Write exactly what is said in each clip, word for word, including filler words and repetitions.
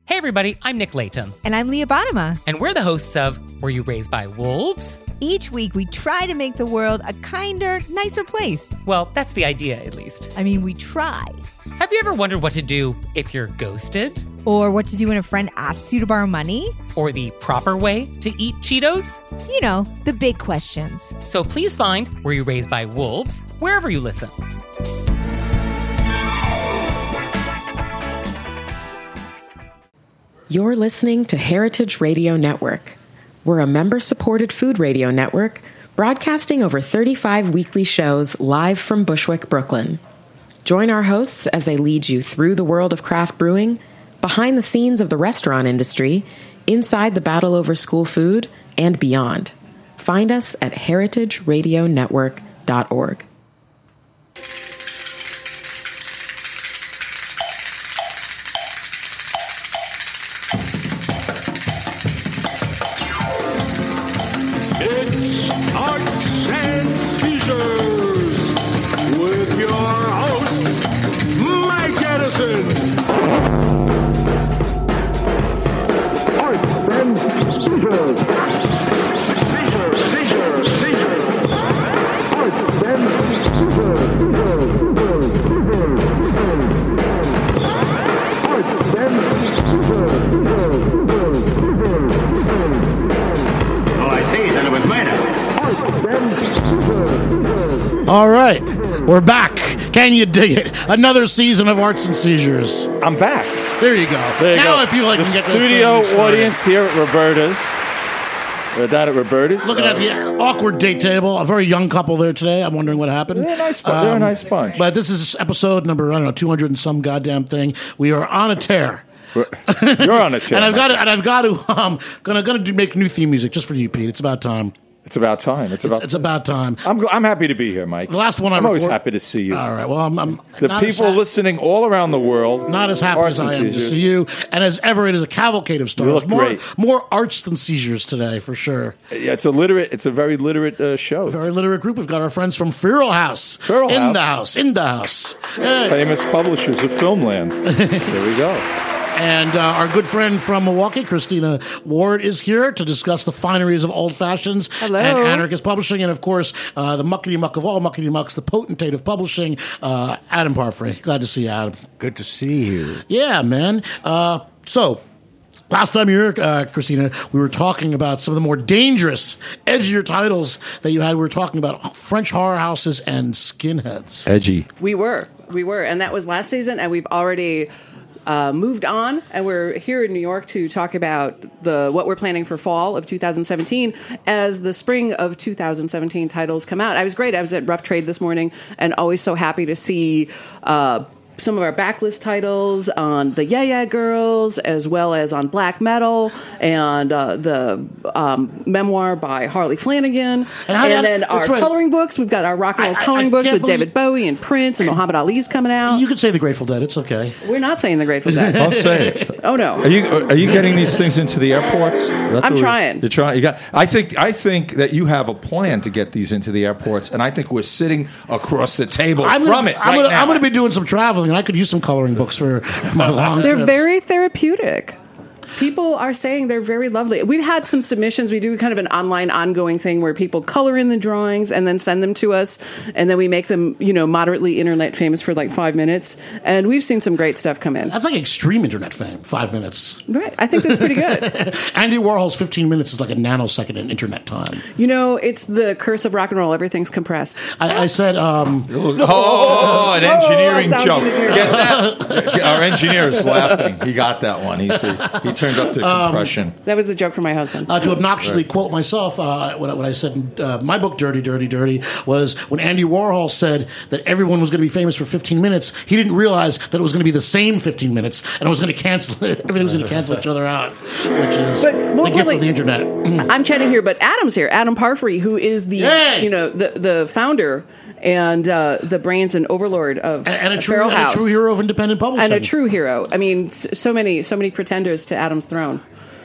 Hey everybody, I'm Nick Layton. And I'm Leah Bottima. And we're the hosts of Were You Raised by Wolves? Each week we try to make the world a kinder, nicer place. Well, that's the idea, at least. I mean, we try. Have you ever wondered what to do if you're ghosted? Or what to do when a friend asks you to borrow money? Or the proper way to eat Cheetos? You know, the big questions. So please find Were You Raised by Wolves wherever you listen. You're listening to Heritage Radio Network. We're a member-supported food radio network broadcasting over thirty-five weekly shows live from Bushwick, Brooklyn. Join our hosts as they lead you through the world of craft brewing, behind the scenes of the restaurant industry, inside the battle over school food, and beyond. Find us at heritage radio network dot org. All right, we're back. Can you dig it? Another season of Arts and Seizures. I'm back. There you go. There you now go. I feel like the we can get studio this audience here at Roberta's. We're down at Roberta's. Looking uh, at the awkward date table. A very young couple there today. I'm wondering what happened. They're a nice, um, they're a nice bunch. But this is episode number, I don't know, two hundred and some goddamn thing. We are on a tear. You're on a tear. and I've got to, and I've got to, um, gonna gonna do, make new theme music just for you, Pete. It's about time. It's about time. It's about. It's, it's about time. I'm I'm happy to be here, Mike. The last one I I'm always record- happy to see you. All right. Well, I'm, I'm the not people as ha- listening all around the world. Not as happy as I am to see you, and as ever, it is a cavalcade of stars. You look more, great. More arts than seizures today, for sure. Yeah, it's a literate. It's a very literate uh, show. A very literate group. We've got our friends from Feral House. Feral in House. the house. In the house. Hey. Famous publishers of Filmland. There we go. And uh, our good friend from Milwaukee, Christina Ward, is here to discuss the fineries of Old Fashions Hello. and Anarchist Publishing, and of course, uh, the muckety muck of all muckety mucks, the potentate of publishing, uh, Adam Parfrey. Glad to see you, Adam. Good to see you. Yeah, man. Uh, so. Last time you were here, uh, Christina, we were talking about some of the more dangerous, edgier titles that you had. We were talking about French horror houses and skinheads. Edgy. We were. We were. And that was last season, and we've already uh, moved on, and we're here in New York to talk about the what we're planning for fall of two thousand seventeen as the spring of two thousand seventeen titles come out. I was great. I was at Rough Trade this morning, and always so happy to see uh some of our backlist titles on the Yeah Yeah Girls, as well as on Black Metal, and uh, the um, memoir by Harley Flanagan. And, how, and then our right. coloring books. We've got our rock and roll I- I- coloring I books can't with believe- David Bowie and Prince and Muhammad Ali's coming out. You could say the Grateful Dead. It's okay. We're not saying the Grateful Dead. I'll say it. Oh, no. Are you are you getting these things into the airports? That's I'm what we- trying. You're trying. You got. I think. I think that you have a plan to get these into the airports, and I think we're sitting across the table I'm from gonna, it I'm right gonna, now. I'm going to be doing some traveling, and I could use some coloring books for my long They're trips. very therapeutic. People are saying they're very lovely. We've had some submissions. We do kind of an online ongoing thing where people color in the drawings and then send them to us, and then we make them, you know, moderately internet famous for like five minutes. And we've seen some great stuff come in. That's like extreme internet fame. Five minutes. Right. I think that's pretty good. Andy Warhol's fifteen minutes is like a nanosecond in internet time. You know, it's the curse of rock and roll. Everything's compressed. I, I said, um, Oh, an engineering sound joke. familiar. Get that? Our engineer is laughing. He got that one. He said, he turned up to compression. That was a joke for my husband. uh, to obnoxiously quote myself, uh, what, I- what I said in uh, my book, Dirty, Dirty, Dirty, was when Andy Warhol said that everyone was going to be famous for fifteen minutes, he didn't realize that it was going to be the same fifteen minutes, and it was going to cancel it. Everything was going to cancel each other out, which is But more the gift importantly- of the internet. I'm chatting here, but Adam's here. Adam Parfrey, who is the Yay! you know the the founder and uh, the brains and overlord of And, and a true, Feral and a House, true hero of independent publishing. and a true hero. I mean, s- so many so many pretenders to Adam's throne.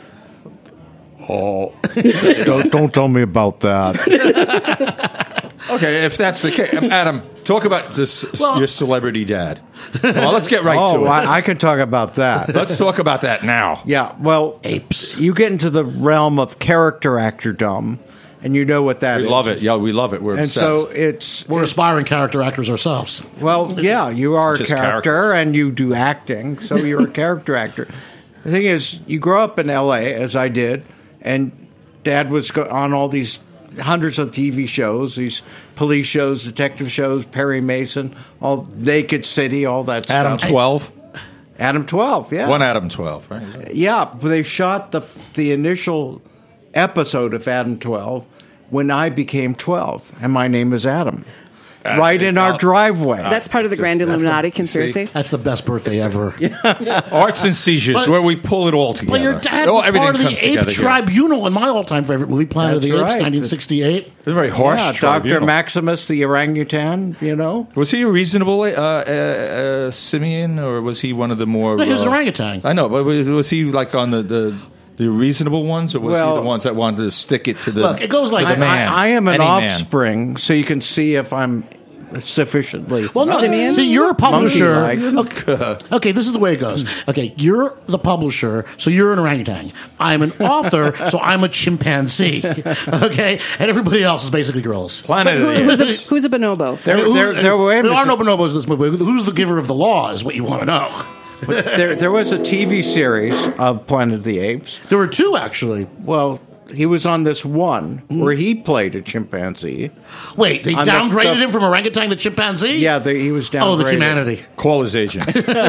Oh, don't, don't tell me about that. Okay, if that's the case, um, Adam, Talk about this, Well- your celebrity dad. Well, let's get right Oh, to it. I, I can talk about that. Let's talk about that now. Yeah, well, Apes. You get into the realm of character actordom, and you know what that We is. love it. Yeah, we love it. We're And obsessed. so it's We're aspiring character actors ourselves. well, yeah, you are a Just character, characters. and you do acting, so you're a character actor. The thing is, you grow up in L A, as I did, and Dad was go- on all these hundreds of T V shows, these police shows, detective shows, Perry Mason, all Naked City, all that Adam stuff. twelve. Adam twelve, yeah. One Adam twelve, right? Yeah, but they shot the the initial episode of Adam twelve when I became twelve, and my name is Adam. Uh, right in our uh, driveway. That's part of the Grand Illuminati conspiracy. That's the best birthday ever. Arts and Seizures, But- where we pull it all together. But your dad Oh, was everything part of the comes Ape together here. Tribunal in my all-time favorite movie, Planet That's of the Apes, right. nineteen sixty-eight. It was very harsh. yeah, Doctor tribunal. Maximus, the orangutan, you know? Was he a reasonable uh, uh, uh, simian, or was he one of the more? No, he was an uh, orangutan. I know, but was, was he like on the, the the reasonable ones, or was Well- he the ones that wanted to stick it to the? Look, it goes like to the I- man? I, I am an Any man. offspring, so you can see if I'm sufficiently. Well, no, Simeon? see, you're a publisher. Monkey-like. Okay, okay, this is the way it goes. Okay, you're the publisher, so you're an orangutan. I'm an author, so I'm a chimpanzee. Okay, and everybody else is basically gorillas. Planet of Who, the who's, Apes. a, who's a bonobo? There, Who- there, there, wait a there are no minute. bonobos in this movie. Who's the giver of the law is what you want to know. there, there was a T V series of Planet of the Apes. There were two, actually. Well, he was on this one where he played a chimpanzee. Wait, they On the- downgraded the- him from orangutan to chimpanzee? Yeah, the, he was downgraded. Oh, the humanity. Call his agent.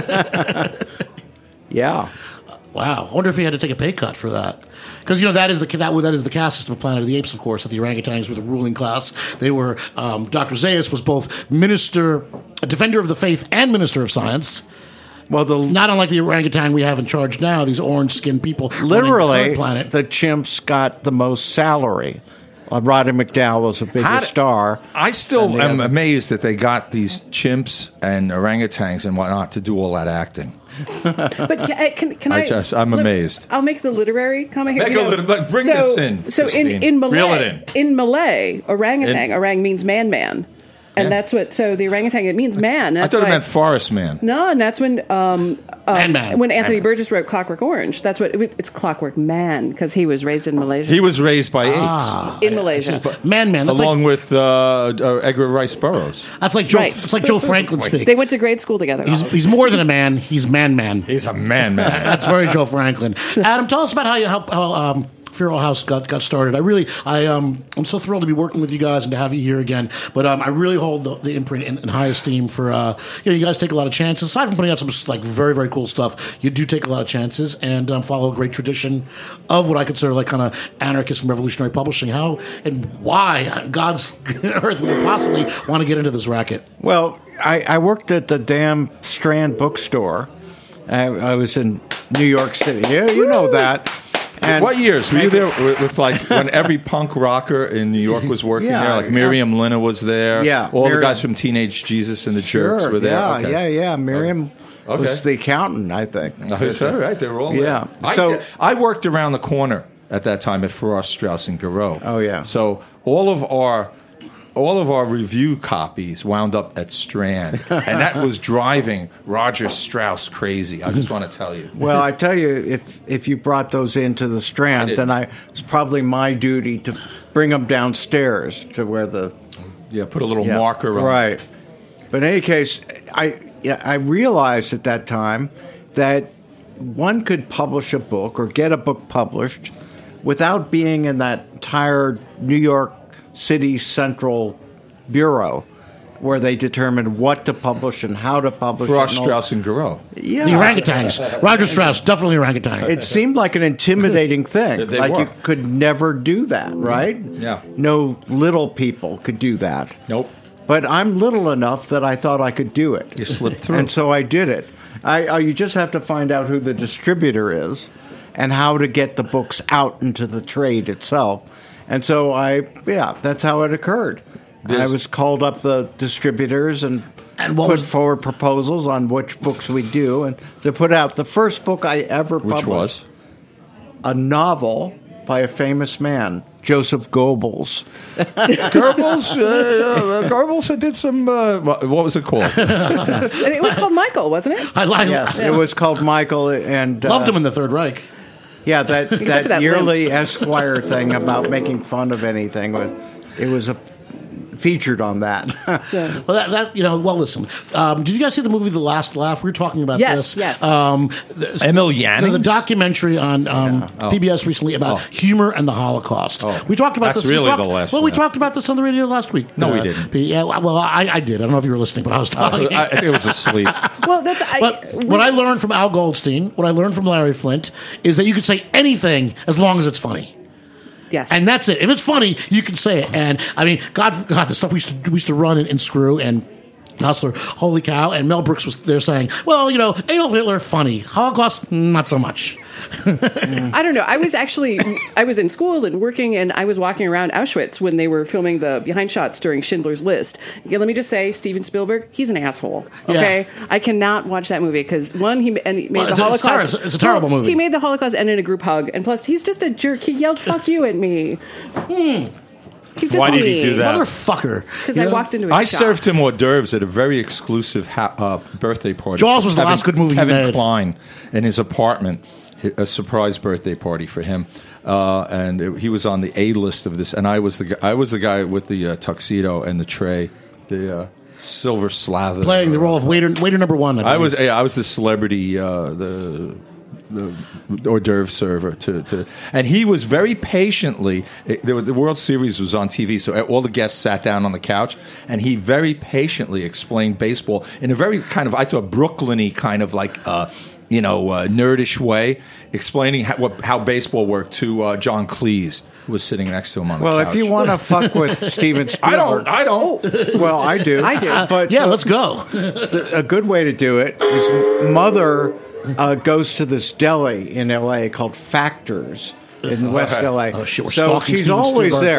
Yeah. Wow, I wonder if he had to take a pay cut for that. Because you know that is the that, that is the caste system of Planet of the Apes, of course. That the orangutans were the ruling class. They were um, Doctor Zaius was both minister, a defender of the faith, and minister of science. Well, the Not unlike the orangutan we have in charge now. These orange-skinned people running the literally, current planet. the chimps got the most salary. Uh, Roddy McDowell was a bigger How d- star. I still than the am other. amazed that they got these chimps and orangutans and whatnot to do all that acting. But can, can, can I I? just- I'm amazed. I'll make the literary comment here. Make You a know, little- but bring so, this in, So in, Christine. in Malay, Reel it in. Malay, orangutan, In- orang means man, man, and Yeah. that's what. So the orangutan it means man. I That's thought it why- meant forest man. No, and that's when um, um, Man, man. when Anthony Man. Burgess wrote Clockwork Orange. That's what it's Clockwork Man because he was raised in Malaysia. He was raised by apes. Ah, in Malaysia. man, man. That's Along like with uh, uh, Edgar Rice Burroughs. that's like Joe. Right. It's like Joe Franklin speak. They went to grade school together. He's, he's more than a man. He's man, man. He's a man, man. That's very Joe Franklin. Adam, tell us about how you how, how um, Feral House got, got started. I really, I um, I'm so thrilled to be working with you guys and to have you here again. But um, I really hold the, the imprint in, in high esteem for uh, you know, you guys take a lot of chances. Aside from putting out some like very very cool stuff, you do take a lot of chances and um, follow a great tradition of what I consider like kind of anarchist and revolutionary publishing. How and why on God's earth would you possibly want to get into this racket? Well, I, I worked at the damn Strand bookstore. I, I was in New York City. Yeah, you know that. And What years were you there with, with like when every punk rocker in New York was working Yeah, there? Like Miriam Lina was there. Yeah, all Miriam- the guys from Teenage Jesus and the Sure, Jerks were there. yeah, Okay. yeah, yeah. Miriam Okay. was the accountant, I think. That's all right. They were all Yeah. there. I, So- I worked around the corner at that time at Frost, Strauss and Garreau. Oh, yeah. So all of our all of our review copies wound up at Strand, and that was driving Roger Strauss crazy. I just want to tell you. Well, I tell you, if if you brought those into the I Strand, didn't. then I it's probably my duty to bring them downstairs to where the Yeah, put a little yeah, marker on. right. But in any case, I yeah, I realized at that time that one could publish a book or get a book published without being in that tired New York City Central Bureau where they determine what to publish and how to publish Frost, it. and all- Strauss and Garreau. Yeah. The orangutans. Roger Strauss, definitely orangutan. It seemed like an intimidating thing. They like were. you could never do that, right? Yeah. No little people could do that. Nope. But I'm little enough that I thought I could do it. You slipped through. And so I did it. I, I, you just have to find out who the distributor is and how to get the books out into the trade itself. And so I, yeah, that's how it occurred. This- I was called up the distributors and, And what put was- forward proposals on which books we do. And to put out the first book I ever Which published, was? a novel by a famous man, Joseph Goebbels. Goebbels, uh, uh, Goebbels did some. Uh, what, what was it called? It was called Michael, wasn't it? I like. Yes, it was called Michael, and uh, Loved him in the Third Reich. yeah, that for that, that yearly Esquire thing about making fun of anything was it was a featured on that. Well, that, that you know. Well, listen. Um, did you guys see the movie The Last Laugh? We were talking about Yes, this. yes. Um, the, Emil the, Yanning? the documentary on um, Yeah. Oh. P B S recently about Oh. humor and the Holocaust. Oh. We talked about That's this. we really talked, The Last Well, we Laugh. talked about this on the radio last week. No, we Uh, didn't. but yeah. Well, I, I did. I don't know if you were listening, but I was talking. I, I, it was asleep. Well, that's. I, But we- what I learned from Al Goldstein, what I learned from Larry Flint, is that you can say anything as long as it's funny. yes, And that's it. If it's funny, you can say it. And I mean, God, God, the stuff we used to, we used to run in, in Screw and Hustler, holy cow. And Mel Brooks was there saying, well, you know, Adolf Hitler, funny. Holocaust, not so much. I don't know. I was actually I was in school and working, and I was walking around Auschwitz when they were filming the behind shots during Schindler's List. Okay, let me just say, Steven Spielberg, he's an asshole. Okay, Yeah. I cannot watch that movie because one, he, and he made Well, the it's a- it's Holocaust. ter- it's a terrible Well, movie. He made the Holocaust end in a group hug, and plus, he's just a jerk. He yelled "fuck you" at me. Hmm. He's just Why did he do that? Motherfucker. Because You I know? walked into a I shop. served him hors d'oeuvres at a very exclusive ha- uh, birthday party. Jaws was the Kevin- last good movie he Kevin made. Kline in his apartment, a surprise birthday party for him, uh, and it, he was on the A list of this. And I was the gu- I was the guy with the uh, tuxedo and the tray, the uh, silver slather, Playing the role of waiter, waiter number one. I was yeah, I was the celebrity, uh, the, the hors d'oeuvre server to, to, and he was very patiently. It, the, the World Series was on T V, so all the guests sat down on the couch, and he very patiently explained baseball in a very kind of I thought Brooklyn-y kind of like. Uh, you know, uh, nerdish way, explaining how, what, how baseball worked to uh, John Cleese, who was sitting next to him on well, the couch. if you want to fuck with Steven I Spielberg, don't, I don't. well, I do. I do. But Yeah, let's go. the, a good way to do it is mother uh, goes to this deli in L A called Factors in West L A. Oh, shit, we're so stalking she's Steven always Spielberg.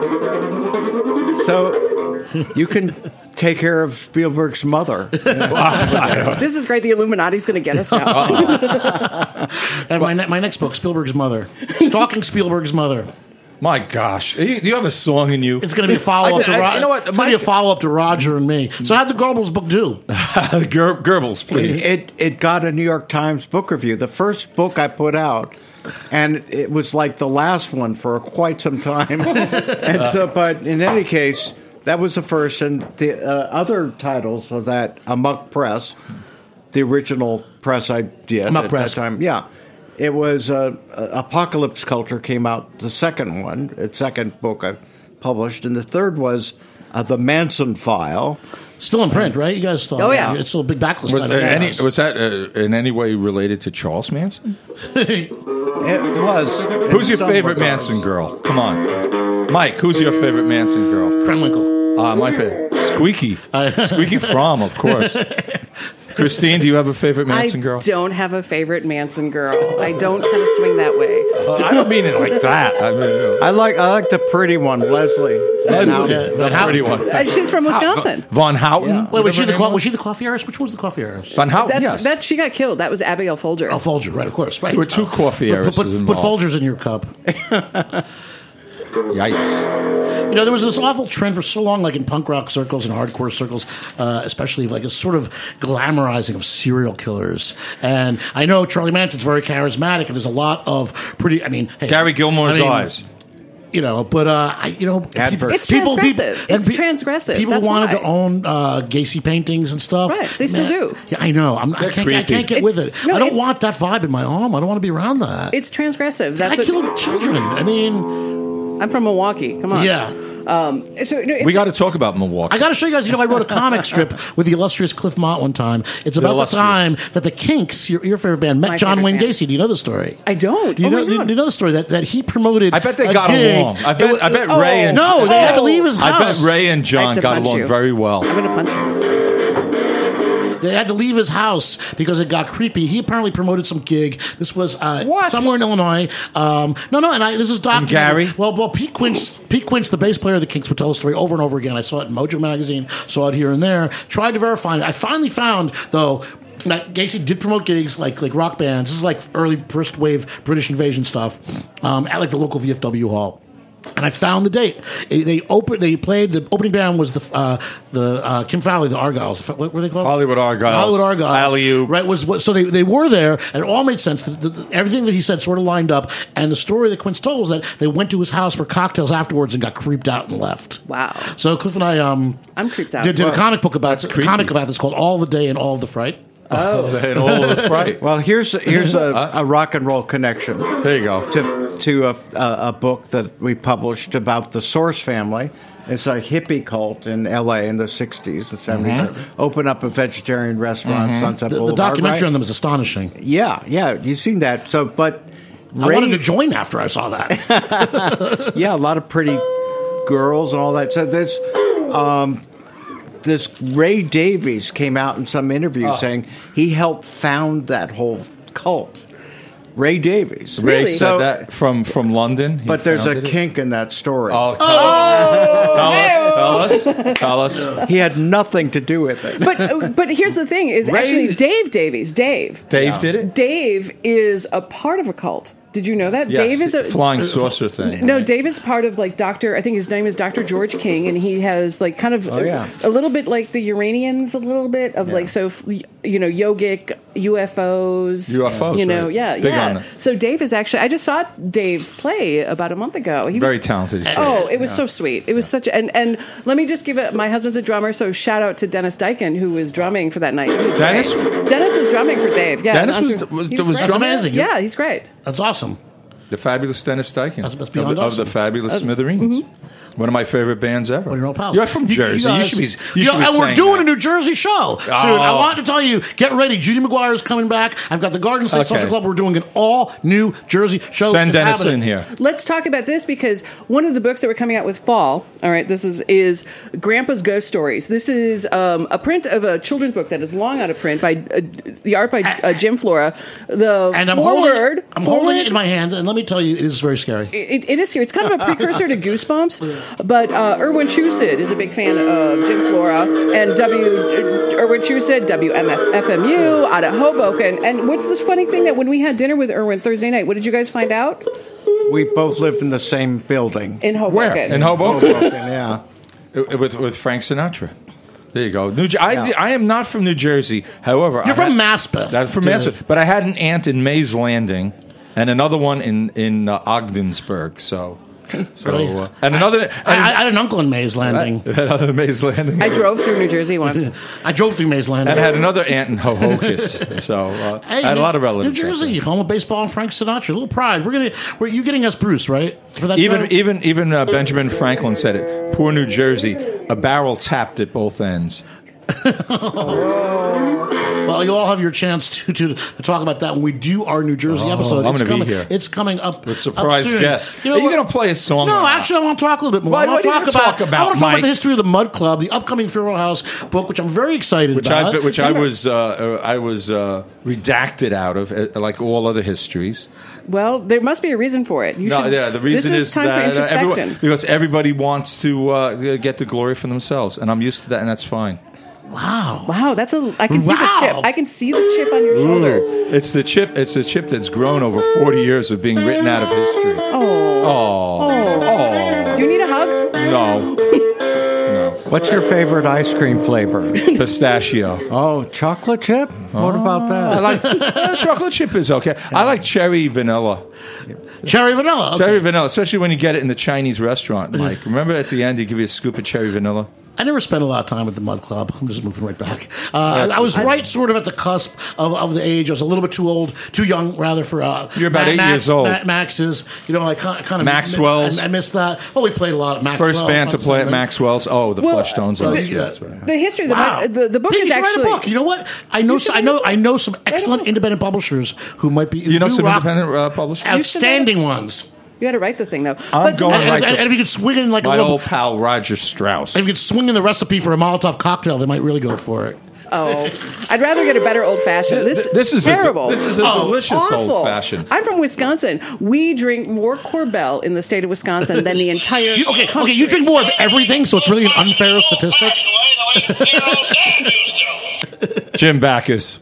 there. So you can take care of Spielberg's mother. This is great. The Illuminati's going to get us now. And my, ne- my next book, Spielberg's Mother. Stalking Spielberg's Mother. My gosh, you, you have a song in you. It's going to be a follow up to I- I- Roger. you know what, It's going to be a my- follow up to Roger and me. So how'd the Goebbels book do? Ger- Goebbels, please. It it got a New York Times book review. The first book I put out, and it was like the last one for quite some time. and so, but in any case, that was the first. And the uh, other titles of that, Amok Press, the original press I did Amok at Press. that time, yeah. It was uh, uh, Apocalypse Culture came out, the second one, the second book I published, and the third was uh, The Manson File. Still in print, right? You guys still. Oh, yeah. It's still a big backlist. Was, item. there any, Yes. was that uh, in any way related to Charles Manson? It was. in Who's your some favorite regards. Manson girl? Come on. Mike, who's your favorite Manson girl? Krenwinkel. Uh, my favorite. Squeaky. Squeaky Fromm, of course. Christine, do you have a favorite Manson I girl? don't have a favorite Manson girl. I don't kind of swing that way. Uh, I don't mean it like that. I mean, uh, I like I like the pretty one, Leslie. Leslie, Yeah, the but how- pretty one. Uh, she's from Wisconsin. Von Houten? Wait, was she the Whatever her co- name was she the coffee heiress? Which one was the coffee heiress? Von Houten, That's yes. that she got killed. That was Abigail Folger. Oh, Folger, right? Of course, right. There were two coffee Put, heiresses put, put, put involved. Folgers in your cup. Yikes. You know, there was this awful trend for so long, like in punk rock circles and hardcore circles, uh, especially like a sort of glamorizing of serial killers. And I know Charlie Manson's very charismatic, and there's a lot of pretty. I mean, hey, Gary Gilmore's I mean, eyes. You know, but uh, I, you know, Advert. It's transgressive. and It's transgressive. People That's wanted why. to own uh, Gacy paintings and stuff. Right, they still do. Yeah, I know. I'm, I They're can't. I creepy. can't get with it. It's- no, I don't it's- want that vibe in my home. I don't want to be around that. It's transgressive. That's I what, killed children. I mean, I'm from Milwaukee. Come on. yeah. Um, so, no, it's, We got to talk about Milwaukee. I got to show you guys. You know, I wrote a comic strip with the illustrious Cliff Mott one time. It's about the illustrious. time that the Kinks, your, your favorite band, met My John favorite Wayne band. Gacy. Do you know the story? I don't. Do you oh know? my Do God. you know the story that, that he promoted? I bet they a got gig. along. I It bet, was- I bet oh. Ray and No, they had to leave his I bet house. Ray and I have John to got punch along you. very well. I'm going to punch you. They had to leave his house because it got creepy. He apparently promoted some gig. This was uh, What? somewhere in Illinois. Um, no, no, and I, this is documented. Gary? Well, well, Pete Quince, Pete Quince, the bass player of the Kinks, would tell the story over and over again. I saw it in Mojo magazine, saw it here and there. Tried to verify it. I finally found, though, Like, Gacy did promote gigs like like rock bands. This is like early first wave British invasion stuff um, at like the local V F W hall. And I found the date. They they opened. They played. The opening band was the uh, the uh, Kim Fowley, the Argyles. What were they called? Hollywood Argyles. Hollywood Argyles. Alley-oop. Right. Was what, so they, they were there, and it all made sense. The, the, the, everything that he said sort of lined up. And the story that Quince told was that they went to his house for cocktails afterwards and got creeped out and left. Wow. So Cliff and I um I'm creeped out. did, did a comic book about a creepy. comic about this called All the Day and All the Fright. Oh, and all of the fright. Well, here's here's a, a rock and roll connection. There you go. To to a, a, a book that we published about the Source family. It's a hippie cult in L A in the sixties and seventies. Mm-hmm. Open up a vegetarian restaurant, Mm-hmm. Sunset The, the Boulevard. documentary right? on them is astonishing. Yeah, yeah, you've seen that. So, but I Ray- wanted to join after I saw that. yeah, a lot of pretty girls and all that. So there's um, this Ray Davies came out in some interview Oh. saying he helped found that whole cult. Ray Davies. Ray Really? said So- that from, from London. He But there's a founded it. kink in that story. Oh, tell us. Tell us. Tell us. Tell us. He had nothing to do with it. But but here's the thing: is Ray- actually Dave Davies. Dave. Dave did it? Dave is a part of a cult. Did you know that? Yes, Dave is a flying saucer thing. No, right? Dave is part of like Doctor. I think his name is Doctor George King, and he has like kind of Oh, yeah. a, a little bit like the Uranians, a little bit of like so f- you know yogic U F Os, U F Os, You know, right. yeah, Big yeah. on that. So Dave is actually. I just saw Dave play about a month ago. He was, Very talented. He's Oh, great. it was so sweet. It was such a, and and let me just give it. My husband's a drummer, so shout out to Dennis Dyken who was drumming for that night. He was Dennis? great. Dennis was drumming for Dave. Yeah, Dennis I'm was- sure- was- he was great. That's amazing. Yeah, he's great. That's awesome. The fabulous Dennis Dyken. That's- that's of, beyond the, of the awesome. fabulous Smithereens. One of my favorite bands ever. Well, you're all pals. You're from Jersey. You, guys- should be. You you should know, be and we're saying doing that. a New Jersey show soon. Oh. I want to tell you, get ready. Judy McGuire is coming back. I've got the Garden State Okay. Social Club. We're doing an all New Jersey show. Send It's Dennis happening. in here. Let's talk about this because one of the books that we're coming out with fall. All right, this is is Grandpa's Ghost Stories. This is um, a print of a children's book that is long out of print by uh, the art by uh, Jim Flora. The And I'm forward, holding, I'm forward, holding it in my hand, and let me tell you, it is very scary. It, it is here. It's kind of a precursor to Goosebumps, but uh, Erwin Chusett is a big fan of Jim Flora and W. Erwin Chusett, W M F M U out of Hoboken. And what's this funny thing that when we had dinner with Erwin Thursday night, what did you guys find out We both lived in the same building. in Hoboken? Where? In Hoboken? Hoboken, yeah. Uh, with, with Frank Sinatra. There you go. New, Jer- I, Yeah. I am not from New Jersey. However, You're I from had- Maspeth. I'm from dude. Maspeth. But I had an aunt in Mays Landing and another one in, in uh, Ogdensburg. So. So, Really? uh, and another, I, I and, had an uncle in Mays Landing. another Mays Landing. I drove through New Jersey once. I drove through Mays Landing. and I had another aunt in Hohokus. So uh, Hey, I had a New- lot of relatives. New out Jersey, there. home of baseball and Frank Sinatra. A little pride. We're gonna. We're you getting us Bruce right for that Even show? even even uh, Benjamin Franklin said it. Poor New Jersey, a barrel tapped at both ends. Well, you all have your chance to, to, to talk about that when we do our New Jersey Oh, episode. I'm it's gonna be coming, here. It's coming up With surprise up soon. guests. You know Are you what? going to play a song? No, or not? actually, I want to talk a little bit more. Why- I want to what are you talk gonna about, talk about, I want to talk about Mike? the history of the Mud Club, the upcoming Feral House book, which I'm very excited which about. I which I September. was uh, uh, I was uh, redacted out of, uh, like all other histories. Well, there must be a reason for it. You No, should, yeah, the reason this is, is time that for uh, everyone, introspection. because everybody wants to uh, get the glory for themselves, and I'm used to that, and that's fine. Wow. Wow, that's a. I can see the Wow. chip. I can see the chip on your shoulder. It's the chip. It's a chip that's grown over forty years of being written out of history. Oh. Oh, oh, Do you need a hug? no, no, What's your favorite ice cream flavor? pistachio. Oh, chocolate chip? What about that? I like uh, chocolate chip is okay. I like cherry vanilla. Cherry vanilla. Okay. Cherry vanilla, especially when you get it in the Chinese restaurant, Mike. Remember at the end, they give you a scoop of cherry vanilla? I never spent a lot of time at the Mud Club. I'm just moving right back. Uh, I, I was right sort of at the cusp of, of the age. I was a little bit too old, too young, rather, for... Uh, You're about Ma- eight Max, years old. Ma- Max's, you know, I kind of... Maxwell's. I, I missed that. Oh, we played a lot at Maxwell's. First band to on play at Sunday. Maxwell's. Oh, the Well, Flush Tones. well, Oh, yeah. that's right. The history of the Wow. the, the book Pete, is you should actually. write a book. You know what? I know. should I know. write a I know some a excellent book. independent publishers who might be. You know do some rock- independent uh, publishers? You should outstanding ones. You got to write the thing though. I'm going And, to write and, the- and if you could swing in like a My little, old pal Roger Strauss. if you could swing in the recipe for a Molotov cocktail, they might really go for it. Oh, I'd rather get a better old fashioned. This, Th- this is a- terrible. this is a Oh, delicious awful. old-fashioned. I'm from Wisconsin. We drink more Korbel in the state of Wisconsin than the entire. You, okay, country. okay, you drink more of everything, so it's really an unfair statistic. Jim Backus.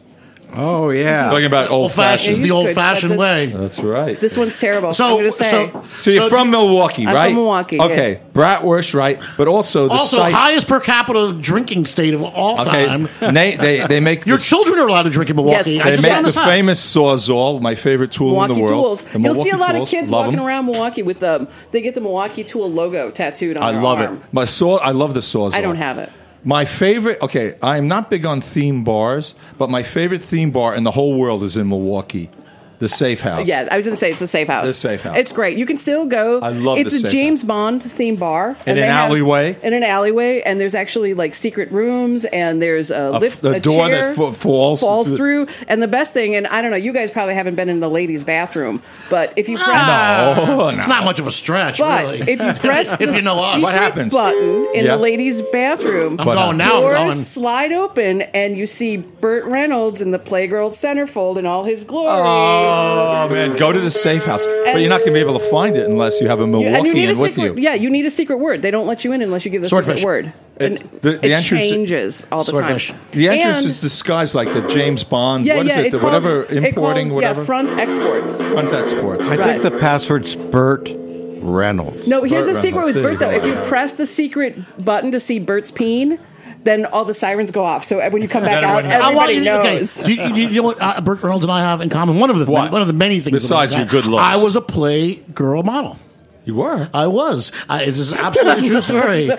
Oh yeah. Talking about old Old fashioned, Yeah, he's the good, old fashioned but way. that's- That's right. This one's terrible. So- I'm going to say. so- So you're So- from Milwaukee, I'm right? from Milwaukee, yeah. Okay, bratwurst, right? But also the Also, site. highest per capita drinking state of all Okay, time. they, they they make Your the, children are allowed to drink in Milwaukee. Yes, I they just make found the this out. famous Sawzall, my favorite tool Milwaukee in the world. tools. The You'll see a Milwaukee lot tools, of kids love walking 'em. around Milwaukee with the. They get the Milwaukee tool logo tattooed on I their love arm. it. My saw, I love the Sawzall. I don't have it. My favorite, okay, I'm not big on theme bars, but my favorite theme bar in the whole world is in Milwaukee, the Safe House. Yeah, I was going to say it's the Safe House. The Safe House. It's great. You can still go. I love It's the a Safe James House. Bond theme bar In and an they have- alleyway? In an alleyway, and there's actually like secret rooms, and there's a, A lift, f- a a door chair that fa- falls falls through- through. And the best thing, and I don't know, you guys probably haven't been in the ladies' bathroom, but if you press. Ah, No, it's no. not much of a stretch, But really. if you press the If you know us. secret What happens? button in Yeah. the ladies' bathroom, I'm What going happened? now. I'm doors going. slide open, and you see Burt Reynolds in the Playgirl centerfold in all his glory. Oh, man, go to the Safe House. But And- you're not going to be able to find it unless you have a You- and you Milwaukeean need a with secret. you. Yeah, you need a secret word. They don't let you in unless you give the Swordfish. secret word. It's- And the- the it entrance- changes all the Swordfish. time. The entrance And- is disguised like the James Bond, yeah, what is yeah, it, the calls, whatever, it importing, calls, whatever. Yeah, front exports. Front exports. I Right. think the password's Burt Reynolds. No, here's Burt the secret Reynolds. with There you Burt though. go. If you press the secret button to see Bert's peen, then all the sirens go off. So when you come back out, Everyone knows. I want everybody you to, okay, knows. do, you, do you know what uh, Burt Reynolds and I have in common? One of the What? one of the many things. Besides that we your have. good looks. I was a Playgirl model. You were. I was. I, it's an absolutely true story.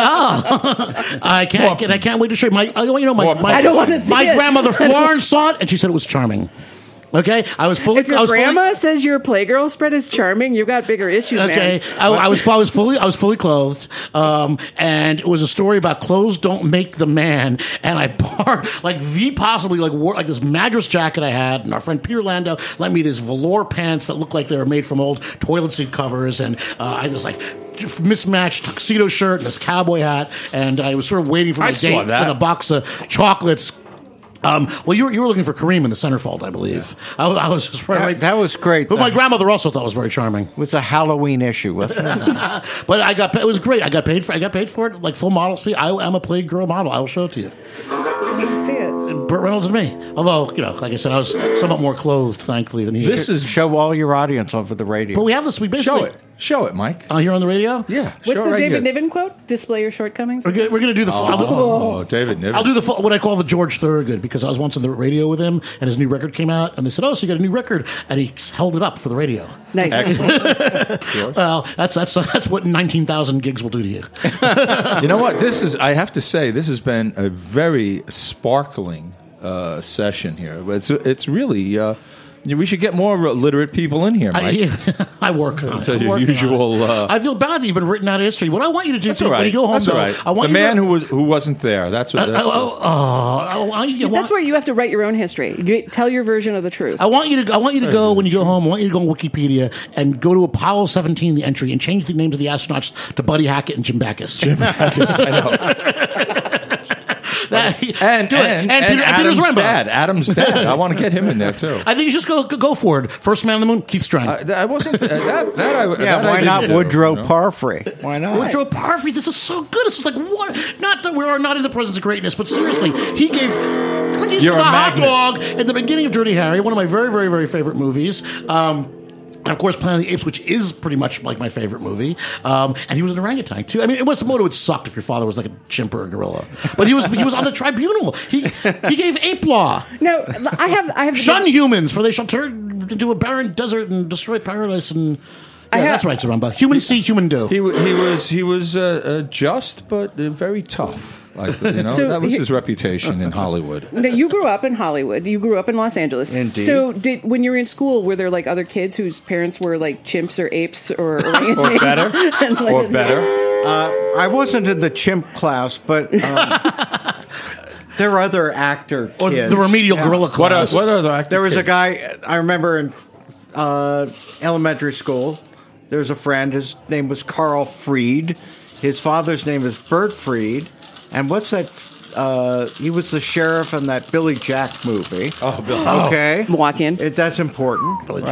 Ah. I can't. I can't wait to show you. My, I- you know, my, More- my, I don't wanna see my it. grandmother Florence saw it, and she said it was charming. Okay, I was fully. If your I was grandma fully, says your Playgirl spread is charming, you got bigger issues, Okay, man. I, I was I was fully I was fully clothed, um, and it was a story about clothes don't make the man. And I bought like the possibly like wore like this Madras jacket I had, and our friend Peter Landau lent me these velour pants that looked like they were made from old toilet seat covers, and uh, I just like mismatched tuxedo shirt and this cowboy hat, and I was sort of waiting for I my saw date that. with a box of chocolates. Um, well, you were, you were looking for Kareem in the centerfold, I believe. I, I was just right. That, right that was great. Who my That grandmother also thought was very charming. was a Halloween issue, wasn't it? But I got it was great. I got paid for I got paid for it like full model fee. I am a Playgirl model. I will show it to you. I can see it. Burt Reynolds and me. Although you know, like I said, I was somewhat more clothed, thankfully, than he. This is. Show all your audience over the radio. But we have this. We basically Show it. Show it, Mike. uh, here on the radio. Yeah. What's show it the right David here. Niven quote? Display your shortcomings. We're gonna, we're gonna do the. full I'll, do, Oh, David Niven. I'll do the full, what I call the George Thorogood because I was once on the radio with him and his new record came out and they said, "Oh, so you got a new record?" And he held it up for the radio. Nice. Excellent. Well, that's that's that's what nineteen thousand gigs will do to you. You know what? This is. I have to say, this has been a very sparkling uh, session here. It's it's really. Uh, we should get more literate people in here, Mike. I, I work on it. To I'm your working on it. usual, uh, I feel bad that you've been written out of history. What I want you to do That's too, all right. when you go home, That's though, all right. I want the you man to, who was who wasn't there. That's what. Uh, That's oh, oh, I want you, I want, That's where you have to write your own history. You tell your version of the truth. I want you to. I want you to go when you go home. I want you to go on Wikipedia and go to Apollo seventeen, the entry, and change the names of the astronauts to Buddy Hackett and Jim Backus. Jim Backus. I know. That- And do it. and, and, and Peter, and Adam's Peter's Rembo. dad. Adam's dad. I want to get him in there too. I think you just go go, go for it. First man on the moon, Keith Strang. Uh, that- I wasn't. Uh, that, that I, yeah, that I why didn't not do, Woodrow you know? Parfrey? Why not? Woodrow Parfrey, this is so good. This is like what? Not that we are not in the presence of greatness, but seriously, he gave Clint Eastwood You're a the hot magnet. dog at the beginning of Dirty Harry, one of my very, very, very favorite movies. Um, and of course, Planet of the Apes, which is pretty much like my favorite movie. Um, and he was an orangutan too. I mean, it was the moto would sucked if your father was like a chimp or a gorilla, but he was he was on the tribunal. He he gave ape law. no, I have. I have. Shun humans, for they shall turn into a barren desert and destroy paradise. And yeah, have- that's right, Zarumba. Human see, human do. He wa- he was he was uh, uh, just but uh, very tough. Like, you know, So that was he- his reputation in Hollywood. Now, you grew up in Hollywood. You grew up in Los Angeles. Indeed. So, did when you were in school, were there like other kids whose parents were like chimps or apes or orangutans? Or better. And, like, Or better. Uh, I wasn't in the chimp class, but um, there were other actor Or kids. the remedial Yeah. gorilla What class. are, what other actors? There was a guy I remember in uh, elementary school. There was a friend. His name was Carl Freed. His father's name is Bert Freed. And what's that? Uh, he was the sheriff in that Billy Jack movie. Oh, Bill. Okay, Milwaukeean. It, that's important, Billy right?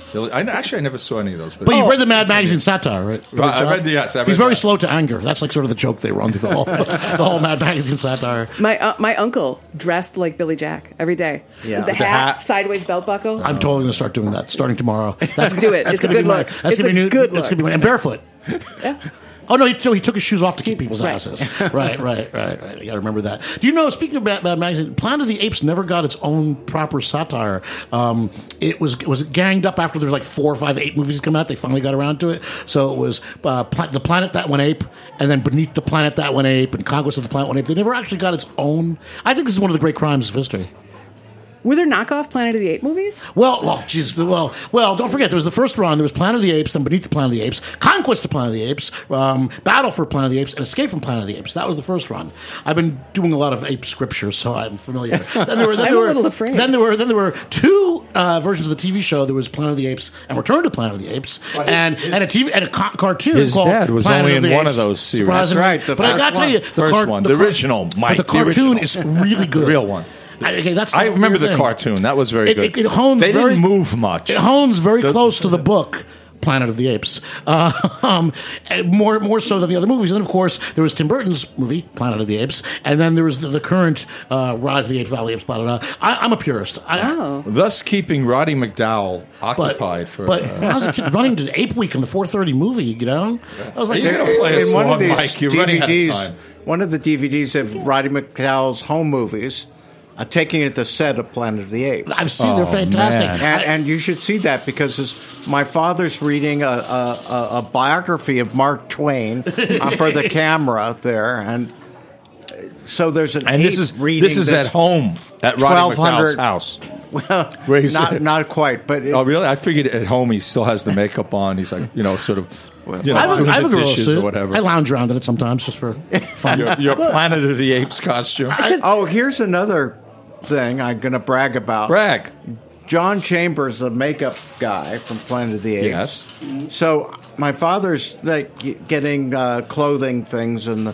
I, actually, I never saw any of those. But you read the Mad Magazine satire, right? Right, I read the- yes, I read He's very that. slow to anger. That's like sort of the joke they run through the whole, the whole Mad Magazine satire. My uh, my uncle dressed like Billy Jack every day. S- Yeah. The, With hat, the hat. sideways belt buckle. I'm totally going to start doing that starting tomorrow. That's, Do it. That's It's a gonna good be my- look. That's It's gonna a be new, good That's look. going to be my, and barefoot. Yeah. Oh no! He, so he took his shoes off to keep people's Right. asses. Right, right, right, right. You got to remember that. Do you know? Speaking of Bad, Bad Magazine, Planet of the Apes never got its own proper satire. Um, it was it was ganged up after there was like four or five ape movies come out. They finally got around to it. So it was uh, Pla- the Planet That Went Ape, and then Beneath the Planet That Went Ape, and Conquest of the Planet Went Ape. They never actually got its own. I think this is one of the great crimes of history. Were there knockoff Planet of the Apes movies? Well, well, geez, well, well. Don't forget, there was the first run. There was Planet of the Apes, then Beneath the Planet of the Apes, Conquest of Planet of the Apes, um, Battle for Planet of the Apes, and Escape from Planet of the Apes. That was the first run. I've been doing a lot of ape scripture, so I'm familiar. Then there were, then I'm there a were, little afraid. Then there were, then there were two uh, versions of the T V show. There was Planet of the Apes and Return to Planet of the Apes, But and his- and a T V and a ca- cartoon his called dad was Planet only of in the one Apes. of those series. Surprisingly. That's right, the But I first got to tell one. you, the First car- one, the the car- original, but Mike, the the cartoon original. is really good. The real one. I, okay, that's I the remember weird the thing. cartoon. That was very It, good. it, it hones they very, didn't move much. It hones very The- close to the book, Planet of the Apes, uh, um, and more more so than the other movies. And then, of course, there was Tim Burton's movie, Planet of the Apes, and then there was the, the current uh, Rise of the Apes, Valley of the Apes, blah, blah, blah. I, I'm a purist. I, Oh. Thus keeping Roddy McDowell But, occupied for. but uh, I was a kid running to Ape Week in the four thirty movie, you know? I was like, You're gonna play a in one song, of these Mike. You're running out of D V Ds, time. one of the D V Ds of Roddy McDowell's home movies, uh, taking it to set of Planet of the Apes. I've seen Oh, they're fantastic. man. And, and you should see that because it's, my father's reading a, a, a, a biography of Mark Twain uh, for the camera there, and uh, so there's an and ape this is reading this is at home at Roddy McDowell's twelve hundred house. Well, Where he's- not not quite, but it, Oh, really? I figured at home he still has the makeup on. He's like, you know, sort of, you know, I have a, doing I have a the gorilla dishes suit. or whatever. I lounge around in it sometimes just for fun. your, your Planet of the Apes costume. oh, here's another thing I'm going to brag about. Brag. John Chambers, the makeup guy from Planet of the Apes. Yes. So my father's like getting uh, clothing things and the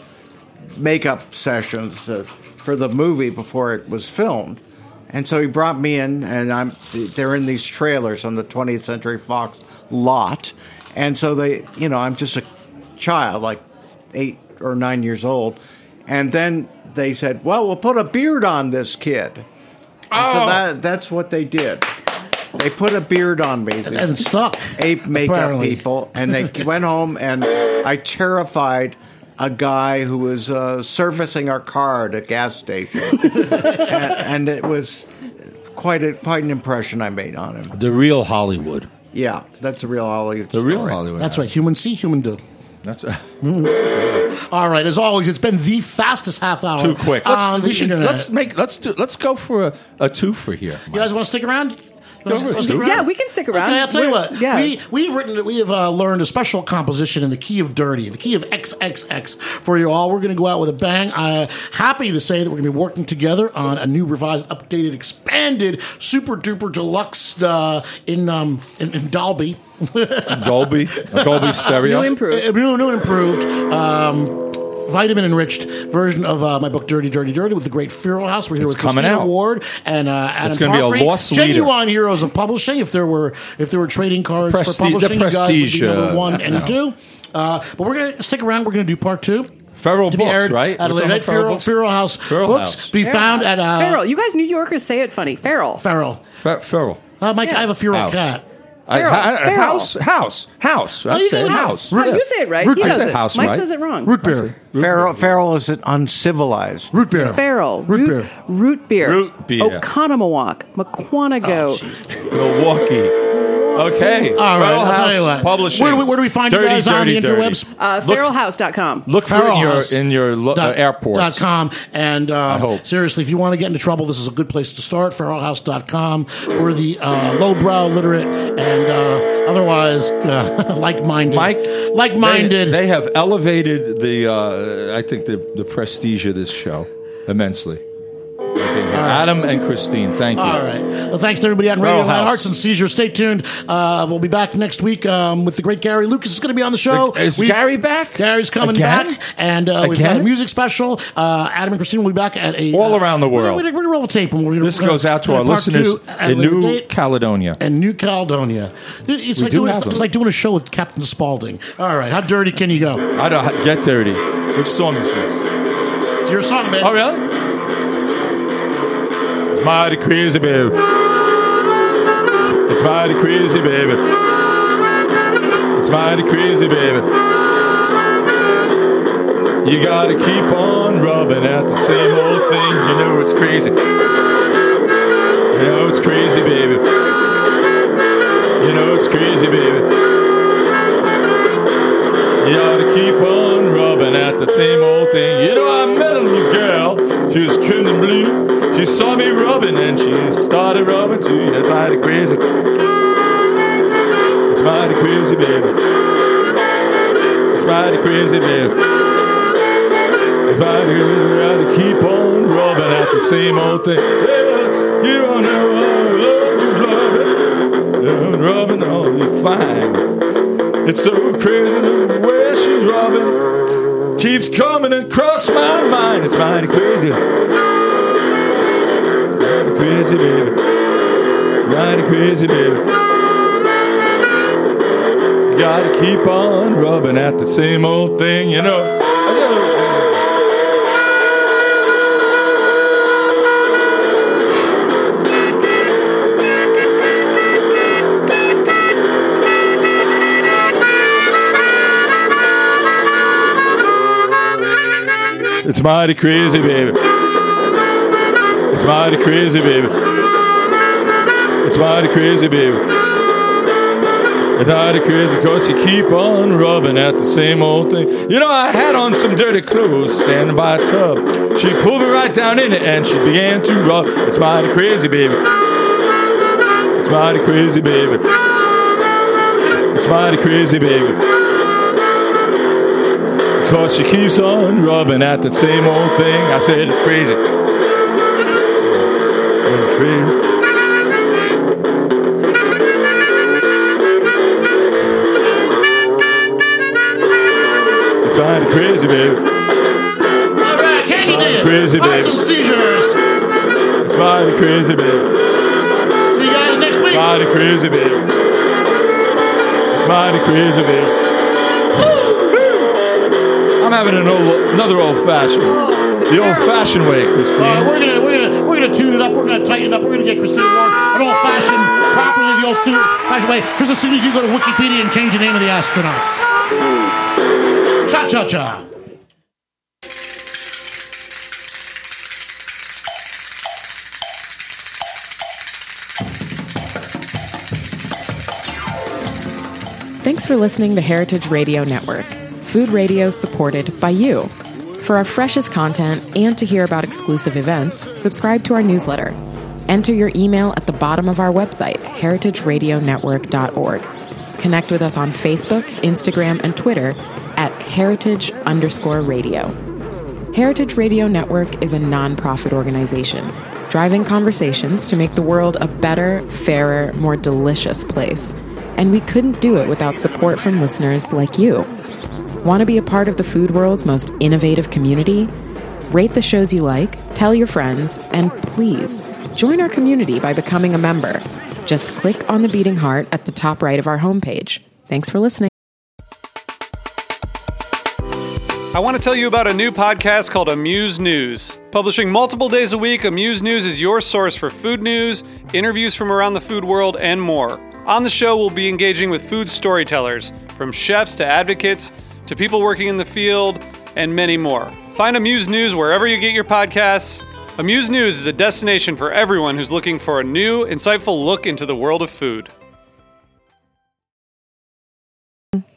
makeup sessions uh, for the movie before it was filmed, and so he brought me in, and I'm they're in these trailers on the twentieth Century Fox lot, and so they, you know, I'm just a child, like eight or nine years old, and then they said, "Well, we'll put a beard on this kid." And so that that's what they did. They put a beard on me. And it stuck. Ape makeup apparently. people, and they went home, and I terrified a guy who was uh, servicing our car at a gas station, and, and it was quite a quite an impression I made on him. The real Hollywood. Yeah, that's a real Hollywood. The real story. Hollywood. That's right. Human see, human do. That's All right. As always, it's been the fastest half hour too quick. on Let's, the we should, internet. let's make. Let's do. Let's go for a, a twofer here. You guys want to stick around? You wanna Go for it, stick Stu. around? Yeah, we can stick around. Okay, I'll tell you We're- what. yeah. We we've written we have uh, learned a special composition in the key of dirty, the key of triple X for you all. We're going to go out with a bang. I'm happy to say that we're going to be working together on a new, revised, updated, expanded, super duper deluxe uh, in um in, in Dolby. Dolby, Dolby stereo. New improved. Uh, new, new and improved, um, vitamin enriched version of uh, my book Dirty, Dirty, Dirty with the great Feral House. We're here It's with coming Christina out. Ward and uh, Adam It's gonna be a Parfrey, lost leader. genuine heroes of publishing. If there were if there were trading cards Presti- for publishing, the you guys would prestige, be number uh, one and no. two. Uh, but we're going to stick around. We're going to do part two. Feral To be Books, aired right? at a We're later talking date. about Feral Feral, Books? Feral House Feral books House. be found at uh, Feral. You guys New Yorkers say it funny. Feral. Feral. Fe- Feral. Uh, Mike, Yeah. I have a feral House. cat. I, Feral. I- I- Feral. house, house, house. I you say get house. No, Yeah. you say it right. Root he beer. knows I said it. house, Mike right? says it wrong. Root beer. Feral, feral is uncivilized. Root beer. Feral. Root beer. Root beer. Root beer. Oconomowoc. Mukwonago. Milwaukee. Okay. All right, Feral I'll tell House you what. Publishing. Where do we- where do we find you Dirty, guys on dirty, the dirty. interwebs? Uh, Look- feral house dot com. Look for it in your Feral in your lo- uh, dot- airports. Dot com. And uh, I hope. seriously, if you want to get into trouble, this is a good place to start. feral house dot com for the uh, lowbrow, literate, and uh, otherwise uh, like-minded. Mike, like-minded. They, they have elevated the, uh, I think, the, the prestige of this show immensely. Adam and Christine, thank you. All right. Well, thanks to everybody on Row Radio Land House. Hearts and Seizure. Stay tuned. Uh, we'll be back next week um, with the great Gary Lucas is going to be on the show. Is We- Gary back? Gary's coming Again? back, and uh, we've got Again? a music special. Uh, Adam and Christine will be back at a All uh, around the world. We're, we're going to roll tape, and we're gonna, This we're gonna- goes out to we're our gonna part listeners two at a in later New date. Caledonia. And New Caledonia. It's We like, do doing, have them. it's like doing a show with Captain Spaulding. All right, how dirty can you go? I don't get dirty. Which song is this? It's your song, baby. Oh, really? It's mighty crazy, baby. It's mighty crazy, baby. It's mighty crazy, baby. You gotta keep on rubbing at the same old thing. You know it's crazy. You know it's crazy, baby. You know it's crazy, baby. You gotta keep on rubbing at the same old thing. You know, I met a little girl. She was trimmed in blue. She saw me rubbing and she started rubbing too. It's mighty crazy. It's mighty crazy, baby. It's mighty crazy, baby. It's mighty crazy. You gotta keep on rubbing at the same old thing. Yeah, you don't know how I love you, rubbing. Yeah, rubbing, oh, you're fine. It's so crazy the way she's rubbing keeps coming across my mind. It's mighty crazy. Mighty crazy, baby. Mighty crazy, baby. You gotta keep on rubbing at the same old thing, you know. It's mighty crazy, baby. It's mighty crazy, baby. It's mighty crazy, baby. It's mighty crazy because you keep on rubbing at the same old thing. You know, I had on some dirty clothes standing by a tub. She pulled me right down in it and she began to rub. It's mighty crazy, baby. It's mighty crazy, baby. It's mighty crazy, baby. Cause she keeps on rubbing at the same old thing. I said it's crazy. It's crazy. It's mighty crazy, baby. All right, Candy Mighty crazy, Hearts baby. and Seizures. It's mighty crazy, baby. See you guys next week. Mighty crazy, baby. It's mighty crazy, baby. I'm having an old, another old fashioned, the old fashioned way, Christine. Uh, we're gonna we're gonna we're gonna tune it up. We're gonna tighten it up. We're gonna get Christine Warren an old fashioned, properly the old fashioned way. Because as soon as you go to Wikipedia and change the name of the astronauts, cha cha cha. Thanks for listening to Heritage Radio Network, food radio supported by you. For our freshest content and to hear about exclusive events, subscribe to our newsletter. Enter your email at the bottom of our website, heritage radio network dot org. Connect with us on Facebook, Instagram, and Twitter at heritage underscore radio. Heritage Radio Network is a nonprofit organization, driving conversations to make the world a better, fairer, more delicious place. And we couldn't do it without support from listeners like you. Want to be a part of the food world's most innovative community? Rate the shows you like, tell your friends, and please join our community by becoming a member. Just click on the beating heart at the top right of our homepage. Thanks for listening. I want to tell you about a new podcast called Amuse News. Publishing multiple days a week, Amuse News is your source for food news, interviews from around the food world, and more. On the show, we'll be engaging with food storytellers, from chefs to advocates to people working in the field, and many more. Find Amuse News wherever you get your podcasts. Amuse News is a destination for everyone who's looking for a new, insightful look into the world of food.